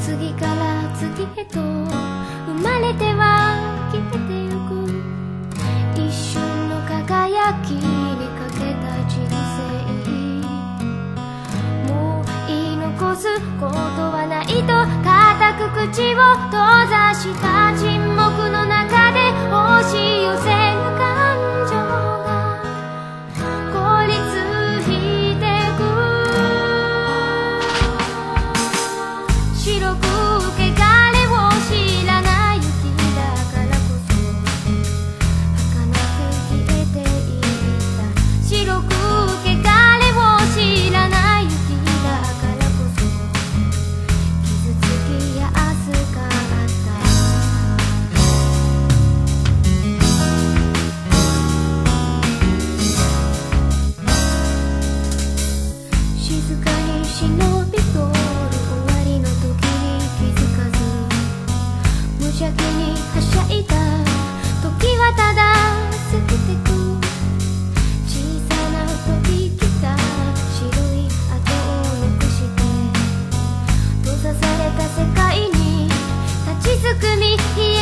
次から次へと生まれては消えてゆく、一瞬の輝きにかけた人生、もう言い残すことはないと固く口を閉ざした沈黙の中で押し寄せる感情が凍りついてく、白く汚れを知らない雪だからこそ儚く消えていった、白く汚れを知らない雪だからこそ傷つきやすかった、静かに忍び通る終わりの時に気づかず無邪気にはしゃいだ時はただ過ぎてく、小さな飛び来た白い跡を残して閉ざされた世界に立ちすくみ